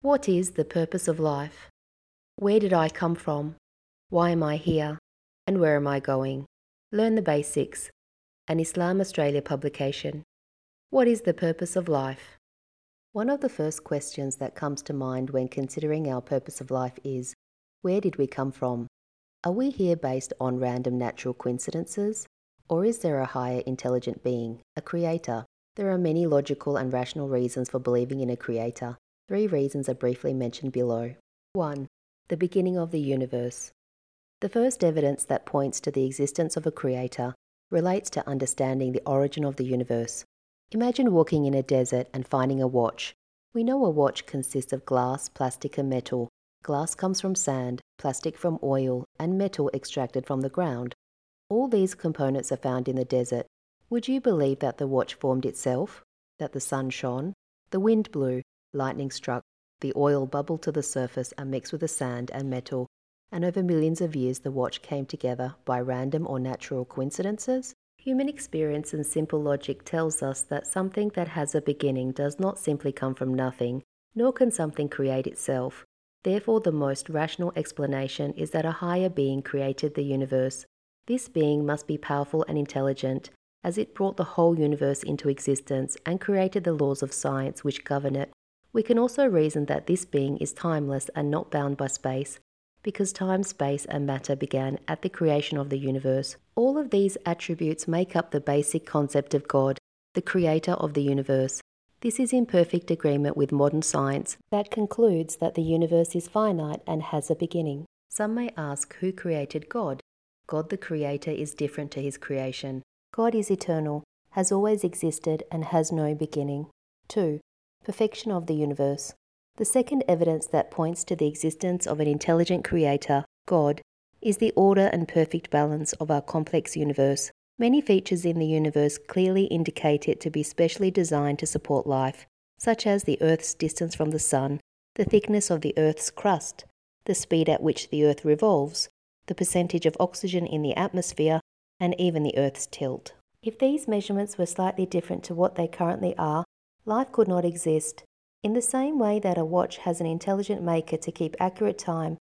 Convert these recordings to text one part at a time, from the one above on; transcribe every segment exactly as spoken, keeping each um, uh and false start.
What is the purpose of life? Where did I come from? Why am I here? And where am I going? Learn the basics. An Islam Australia publication. What is the purpose of life? One of the first questions that comes to mind when considering our purpose of life is, where did we come from? Are we here based on random natural coincidences? Or is there a higher intelligent being, a creator? There are many logical and rational reasons for believing in a creator. Three reasons are briefly mentioned below. one. The beginning of the universe. The first evidence that points to the existence of a creator relates to understanding the origin of the universe. Imagine walking in a desert and finding a watch. We know a watch consists of glass, plastic, and metal. Glass comes from sand, plastic from oil, and metal extracted from the ground. All these components are found in the desert. Would you believe that the watch formed itself? That the sun shone? The wind blew? Lightning struck? The oil bubbled to the surface and mixed with the sand and metal, and over millions of years the watch came together by random or natural coincidences? Human experience and simple logic tells us that something that has a beginning does not simply come from nothing, nor can something create itself. Therefore, the most rational explanation is that a higher being created the universe. This being must be powerful and intelligent, as it brought the whole universe into existence and created the laws of science which govern it. We can also reason that this being is timeless and not bound by space, because time, space, and matter began at the creation of the universe. All of these attributes make up the basic concept of God, the creator of the universe. This is in perfect agreement with modern science that concludes that the universe is finite and has a beginning. Some may ask, who created God? God the creator is different to his creation. God is eternal, has always existed, and has no beginning. two. Perfection of the universe. The second evidence that points to the existence of an intelligent creator, God, is the order and perfect balance of our complex universe. Many features in the universe clearly indicate it to be specially designed to support life, such as the Earth's distance from the Sun, the thickness of the Earth's crust, the speed at which the Earth revolves, the percentage of oxygen in the atmosphere, and even the Earth's tilt. If these measurements were slightly different to what they currently are, life could not exist. In the same way that a watch has an intelligent maker to keep accurate time,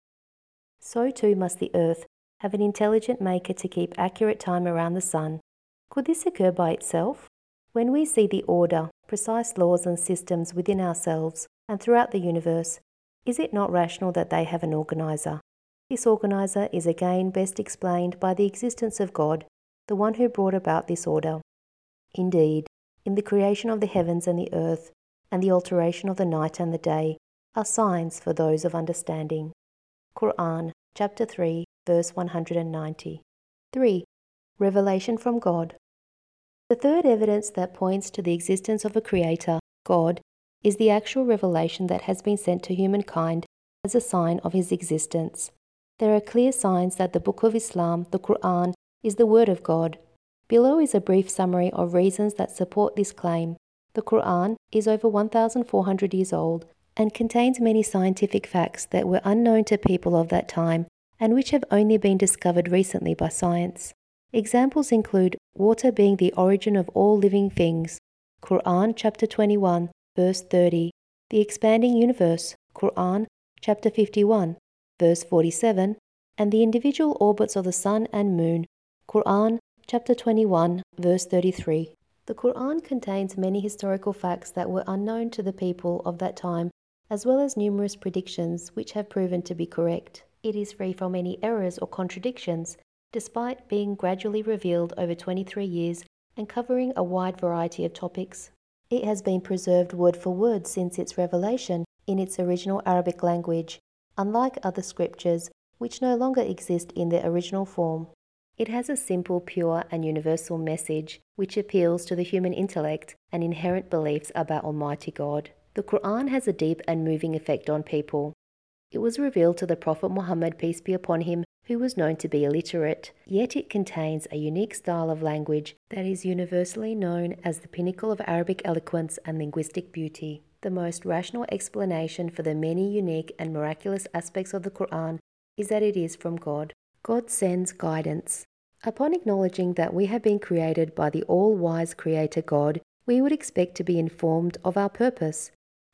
so too must the Earth have an intelligent maker to keep accurate time around the Sun. Could this occur by itself? When we see the order, precise laws and systems within ourselves and throughout the universe, is it not rational that they have an organizer? This organizer is again best explained by the existence of God, the one who brought about this order. Indeed, in the creation of the heavens and the earth, and the alteration of the night and the day, are signs for those of understanding. Quran, chapter three, verse one hundred ninety. three. Revelation from God. The third evidence that points to the existence of a creator, God, is the actual revelation that has been sent to humankind as a sign of his existence. There are clear signs that the Book of Islam, the Quran, is the Word of God. Below is a brief summary of reasons that support this claim. The Quran is over one thousand four hundred years old and contains many scientific facts that were unknown to people of that time and which have only been discovered recently by science. Examples include water being the origin of all living things, Quran chapter twenty-one, verse thirty, the expanding universe, Quran chapter fifty-one, verse forty-seven, and the individual orbits of the sun and moon, Quran chapter twenty-one, verse thirty-three. The Quran contains many historical facts that were unknown to the people of that time, as well as numerous predictions which have proven to be correct. It is free from any errors or contradictions, despite being gradually revealed over twenty-three years and covering a wide variety of topics. It has been preserved word for word since its revelation in its original Arabic language, unlike other scriptures which no longer exist in their original form. It has a simple, pure, and universal message which appeals to the human intellect and inherent beliefs about Almighty God. The Quran has a deep and moving effect on people. It was revealed to the Prophet Muhammad, peace be upon him, who was known to be illiterate, yet it contains a unique style of language that is universally known as the pinnacle of Arabic eloquence and linguistic beauty. The most rational explanation for the many unique and miraculous aspects of the Quran is that it is from God. God sends guidance. Upon acknowledging that we have been created by the all-wise Creator God, we would expect to be informed of our purpose.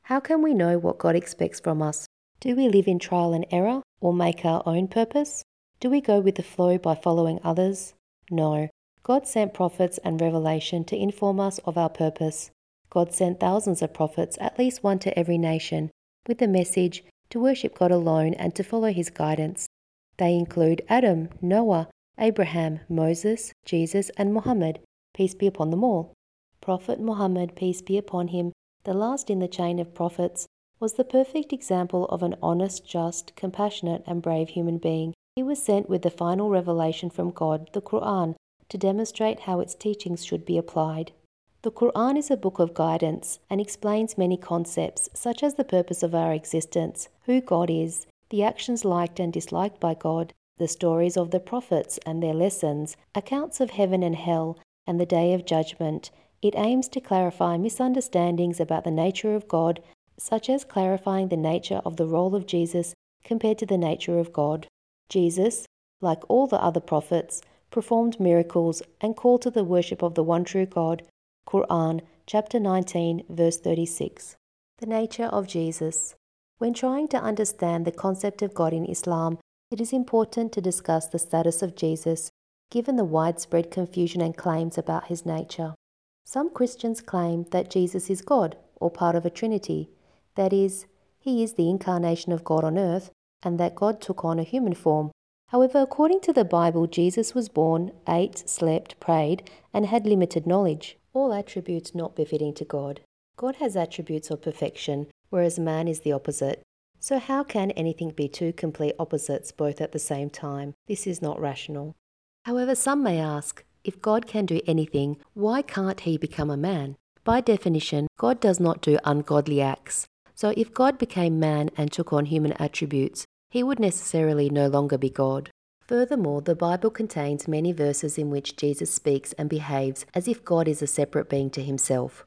How can we know what God expects from us? Do we live in trial and error or make our own purpose? Do we go with the flow by following others? No. God sent prophets and revelation to inform us of our purpose. God sent thousands of prophets, at least one to every nation, with the message to worship God alone and to follow his guidance. They include Adam, Noah, Abraham, Moses, Jesus, and Muhammad, peace be upon them all. Prophet Muhammad, peace be upon him, the last in the chain of prophets, was the perfect example of an honest, just, compassionate, and brave human being. He was sent with the final revelation from God, the Quran, to demonstrate how its teachings should be applied. The Quran is a book of guidance and explains many concepts, such as the purpose of our existence, who God is, the actions liked and disliked by God, the stories of the prophets and their lessons, accounts of heaven and hell, and the day of judgment. It aims to clarify misunderstandings about the nature of God, such as clarifying the nature of the role of Jesus compared to the nature of God. Jesus, like all the other prophets, performed miracles and called to the worship of the one true God. Quran, chapter nineteen, verse thirty-six. The nature of Jesus. When trying to understand the concept of God in Islam, it is important to discuss the status of Jesus, given the widespread confusion and claims about his nature. Some Christians claim that Jesus is God, or part of a Trinity. That is, he is the incarnation of God on earth, and that God took on a human form. However, according to the Bible, Jesus was born, ate, slept, prayed, and had limited knowledge, all attributes not befitting to God. God has attributes of perfection, whereas man is the opposite. So how can anything be two complete opposites both at the same time? This is not rational. However, some may ask, if God can do anything, why can't he become a man? By definition, God does not do ungodly acts. So if God became man and took on human attributes, he would necessarily no longer be God. Furthermore, the Bible contains many verses in which Jesus speaks and behaves as if God is a separate being to himself.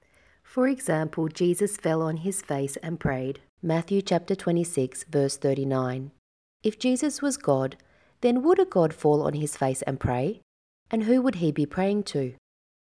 For example, Jesus fell on his face and prayed. Matthew chapter twenty-six, verse thirty-nine. If Jesus was God, then would a God fall on his face and pray? And who would he be praying to?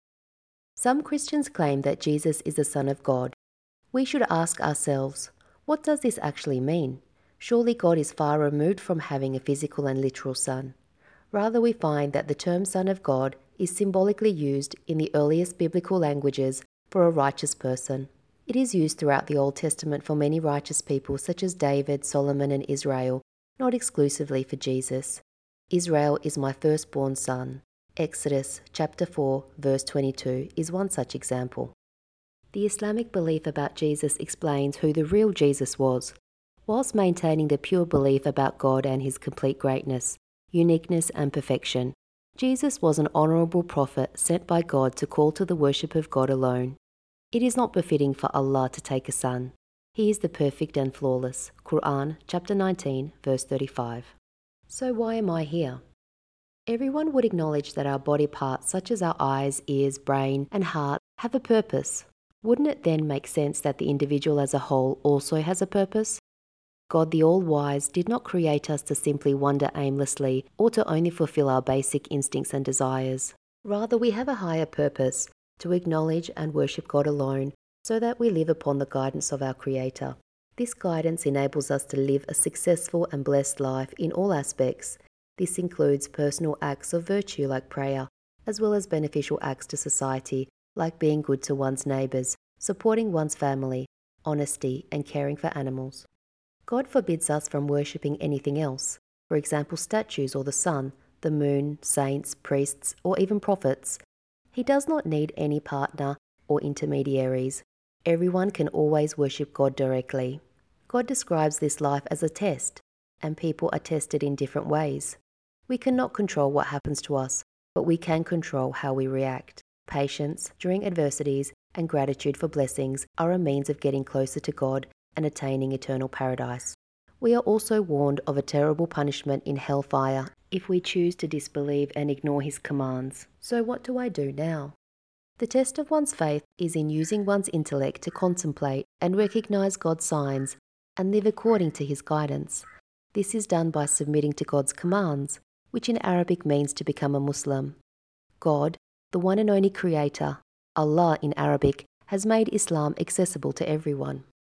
Some Christians claim that Jesus is the Son of God. We should ask ourselves, what does this actually mean? Surely God is far removed from having a physical and literal son. Rather, we find that the term Son of God is symbolically used in the earliest biblical languages for a righteous person. It is used throughout the Old Testament for many righteous people such as David, Solomon, and Israel, not exclusively for Jesus. Israel is my firstborn son. Exodus chapter four, verse twenty-two is one such example. The Islamic belief about Jesus explains who the real Jesus was, whilst maintaining the pure belief about God and his complete greatness, uniqueness, and perfection. Jesus was an honourable prophet sent by God to call to the worship of God alone. It is not befitting for Allah to take a son. He is the perfect and flawless. Quran chapter nineteen, verse thirty-five. So why am I here? Everyone would acknowledge that our body parts such as our eyes, ears, brain, and heart have a purpose. Wouldn't it then make sense that the individual as a whole also has a purpose? God the All-Wise did not create us to simply wander aimlessly or to only fulfill our basic instincts and desires. Rather, we have a higher purpose, to acknowledge and worship God alone so that we live upon the guidance of our Creator. This guidance enables us to live a successful and blessed life in all aspects. This includes personal acts of virtue like prayer, as well as beneficial acts to society like being good to one's neighbours, supporting one's family, honesty, and caring for animals. God forbids us from worshipping anything else, for example statues or the sun, the moon, saints, priests, or even prophets. He does not need any partner or intermediaries. Everyone can always worship God directly. God describes this life as a test, and people are tested in different ways. We cannot control what happens to us, but we can control how we react. Patience during adversities and gratitude for blessings are a means of getting closer to God and attaining eternal paradise. We are also warned of a terrible punishment in hellfire if we choose to disbelieve and ignore his commands. So what do I do now? The test of one's faith is in using one's intellect to contemplate and recognize God's signs and live according to his guidance. This is done by submitting to God's commands, which in Arabic means to become a Muslim. God, the one and only Creator, Allah in Arabic, has made Islam accessible to everyone.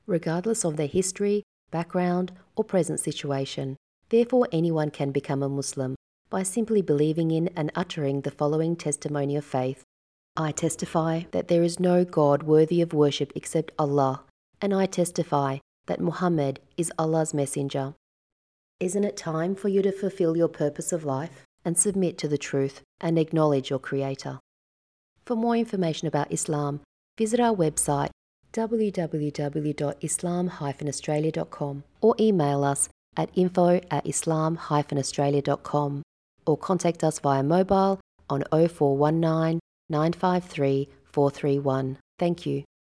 regardless of their history, background, or present situation. Therefore, anyone can become a Muslim by simply believing in and uttering the following testimony of faith. I testify that there is no God worthy of worship except Allah, and I testify that Muhammad is Allah's messenger. Isn't it time for you to fulfill your purpose of life and submit to the truth and acknowledge your Creator? For more information about Islam, visit our website w w w dot islam dash australia dot com or email us at info at islam dash australia dot com or contact us via mobile on oh four one nine, nine five three, four three one. Thank you.